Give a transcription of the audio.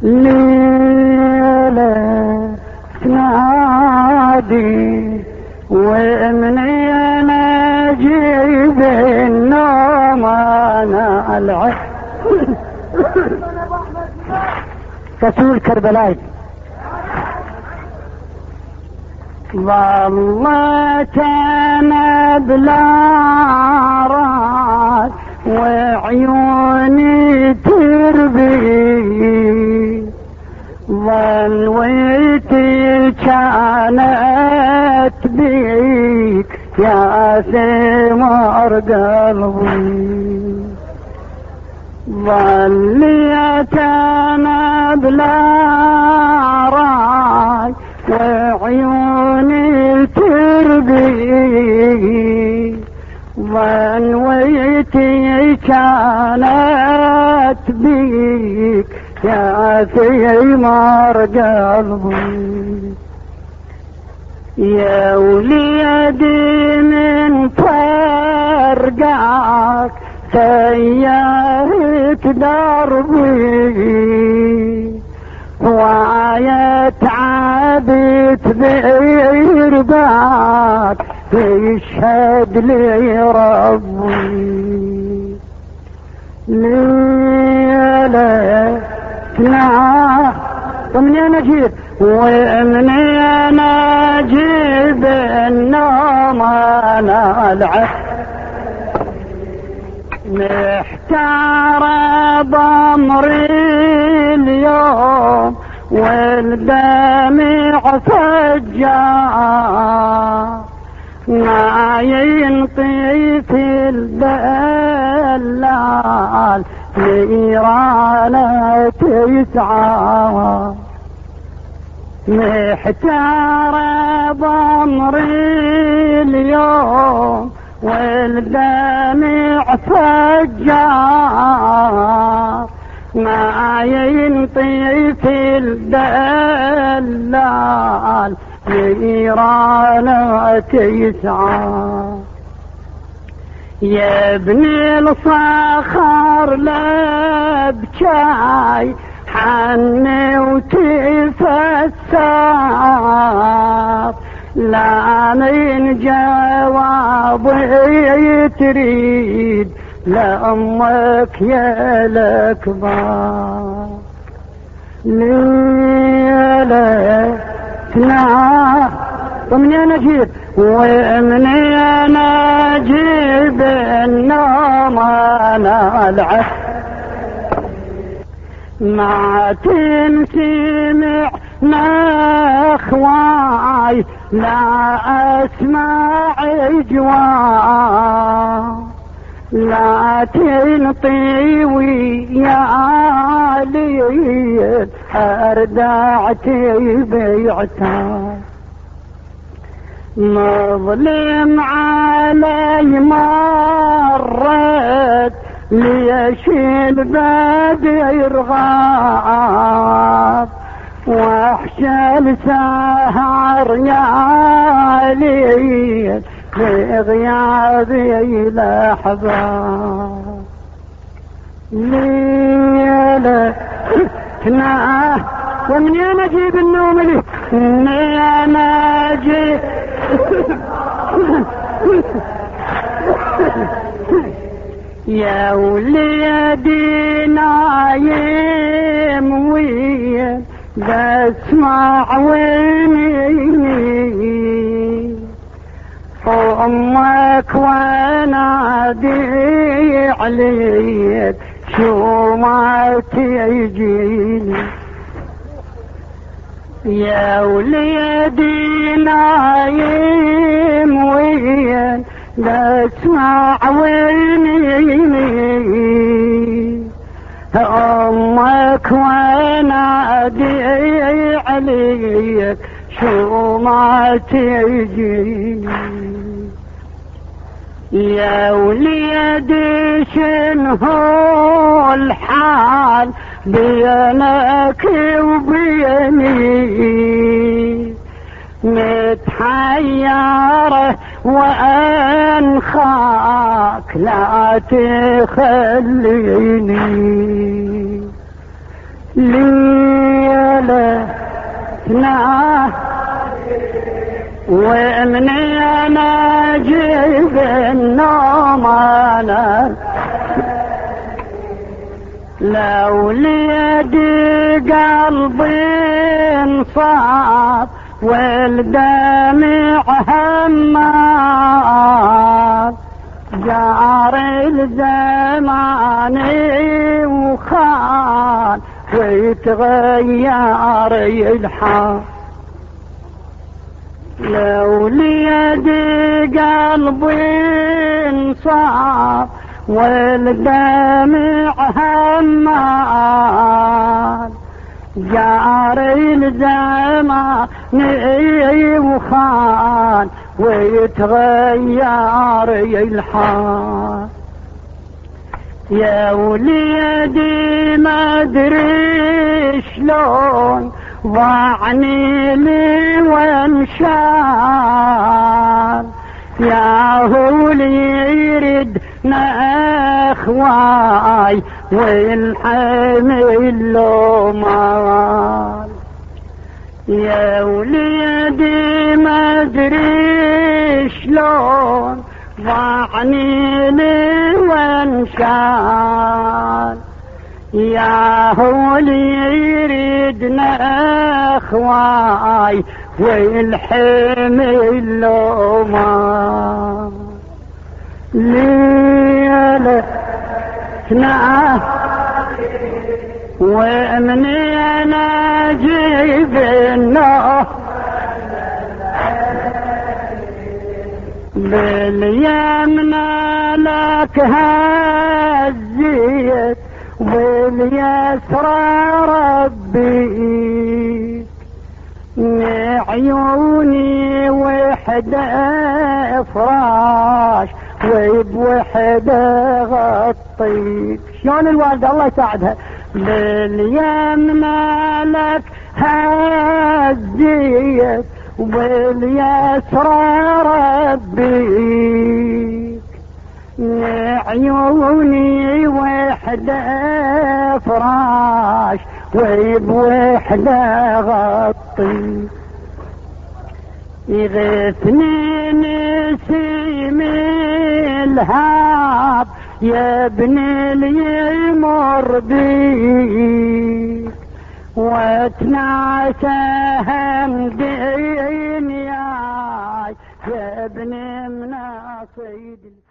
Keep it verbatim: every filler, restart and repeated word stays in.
ليلة تنادي ومني انا اجيب النوم انا العب رسول كربلاء ظلت انا بلا راس وعيوني تربي ظلويتي كانت بيك يا ثمر قلبي ظليت انا بلا راي وعيوني تربي ظلويتي كانت بيك يا ثمر قلبي يا وليدي من فرقك سيرت دربي وعيت عابت بإرباك يشهد لي ربي ليلة تنام ومن انا اجيب ومن انا اجيب النوم انا العب محتار بامري اليوم والدمع فجار ما ينطي في الدلال نيرانه تسعى محتار بامري اليوم والدمع فجار ما ينطي في الدلال نيرانه تسعى يا ابني الصخر لبكاي حني وتفسر لا من جوابي تريد لأمك يا الأكبر ليلة تنام ومن انا اجيب ومن انا اجيب النوم انا العب ما تنسمع نخواي لا اسمع جواب لا تنطي ويا ليل اردعتي بيعتها مظلم علي مرت ليش الباب يرغب وحش السهر يا ليل بغيابي لحظة ليلة تناه ومن انا اجيب النوم لي من انا اجيب يا وليدي نايم وين بسمع ويني امك وانادي عليك شو ما تيجيني يا وليدي نايم وين بسمع ويني امك وانادي عليك شو ما تيجيني يا وليدي شنو الحال بينك وبيني متحيرة وأنخاك لا تخليني لي ليلتنا ومني انا اجيب النوم انا لو ليدي قلبي انصاب والدمع همار جار الزمان وخان ويتغير الحال لو ليدي قلبي انصاب والدمع همار جاري الزمان وخان ويتغير الحال يا وليدي ما ادري شلون ضاعني لي وانشال يا هو اللي يريد اخواي والحمل له مال يا وليدي ما ادري شلون ضاعني لي وانشال يا هو اللي يريدنا اخواي والحمل له مال ليلتنا ومني انا اجيب النوم باليمنى لك هزيت باليسرى ربي عيوني وحدة فراش وبوحدة غطيك شلون الوالدة الله يساعدها باليمنى لك هزيت وباليسرى ربي عيوني وحدة فراش وبوحدة غطي يغثني نسيم الهاب يا ابني اللي يمر بيك واتنعسى هم دنياي يا ابني من صيد